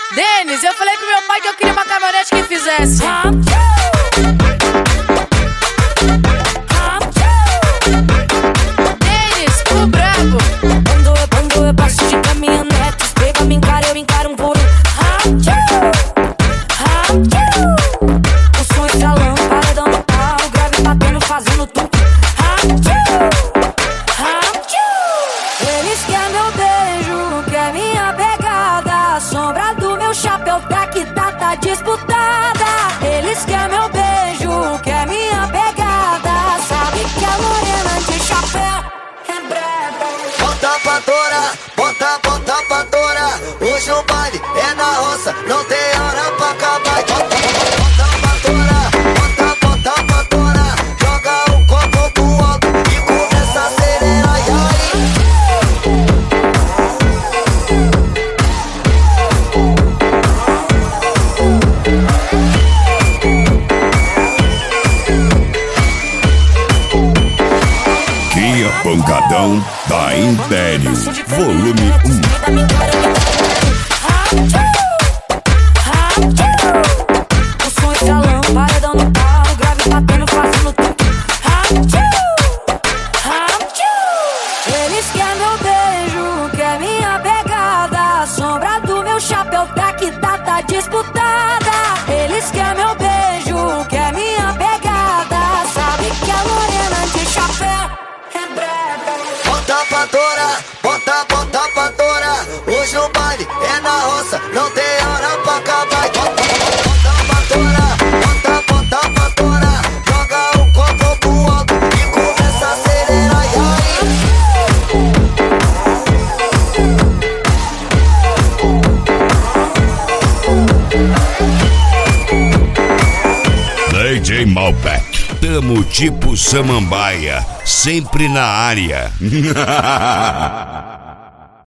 Denis, eu falei pro meu pai que eu queria uma caminhonete que fizesse. Denis, o brabo. Quando eu passo de caminhonete, pega, me encara, eu encaro um por um. O som estralando, paredão no pau, o grave batendo, fazendo tudo. Eles querem meu beijo, quer minha pegada. A sombra do meu chapéu tá disputada. Eles querem meu beijo, quer minha pegada. Sabe que a morena de chapéu é braba. Bota pra torar, bota pra torar. Hoje o baile é na roça, não tem hora pra acabar. Bota pra torar, bota pra torar. Joga o copo pro alto e começa a acelerar. E aí? Kia Pancadão da Império, volume 1. O som estralando, paredão no pau, o grave batendo, fazendo tudo. Eles querem meu beijo, quer minha pegada. A sombra do meu chapéu tá disputada. Eles querem meu beijo, quer minha pegada. Sabe que a morena de chapéu é braba. Bota pra torar, bota pra torar. Hoje o baile é na roça, não tem hora pra acabar. Bota pra torar, bota pra torar. Joga o copo pro alto e começa a acelerar. E 1. DJ Malbec, tamo tipo Samambaia, sempre na área.